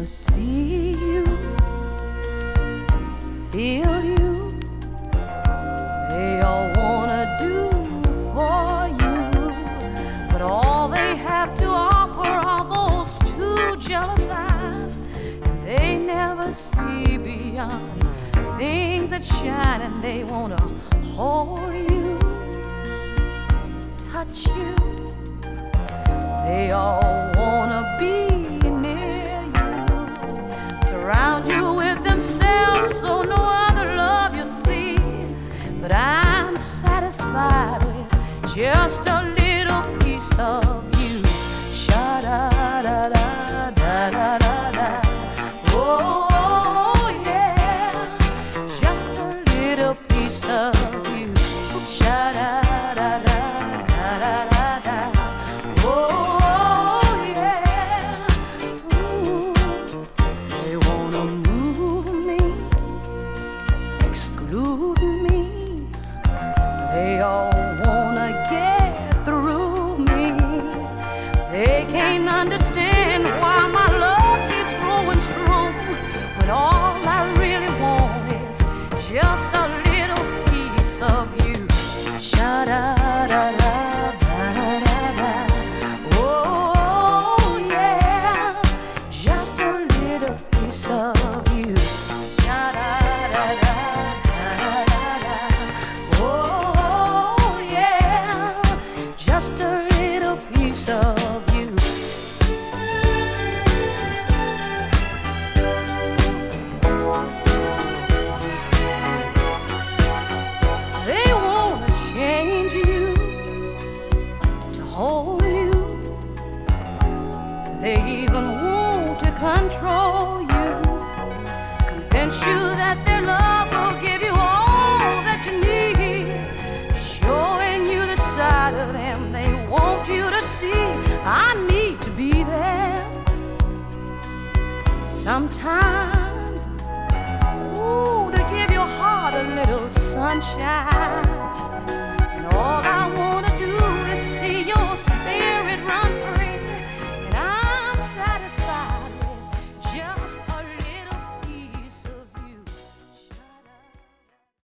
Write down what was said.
wanna see you, feel you. They all wanna do for you, but all they have to offer are those two jealous eyes, and they never see beyond things that shine, and they wanna hold you, touch you. They all wanna be near you, surround you with themselves so no other love you see. But I'm satisfied with just a little piece of you. Sha-da-da-da-da-da-da-da. Oh, yeah, just a little piece of you. Sha-da-da-da-da-da-da. Oh, yeah. Ooh. They wanna move me, exclude me. They all wanna get through me. They can't understand why my love keeps growing strong, when all I really want is just a little piece of you. Sha-da-da-da-da-da-da. Oh, yeah, just a little piece of you. Sha-da-da-da-da-da-da. Oh, yeah, just a little piece of you. They wanna change you, to hold you. They even want to control you, convince you that their love will give you all that you need, showing you the side of them they want you to see. I need to be there sometimes, ooh, to give your heart a little sunshine, and all I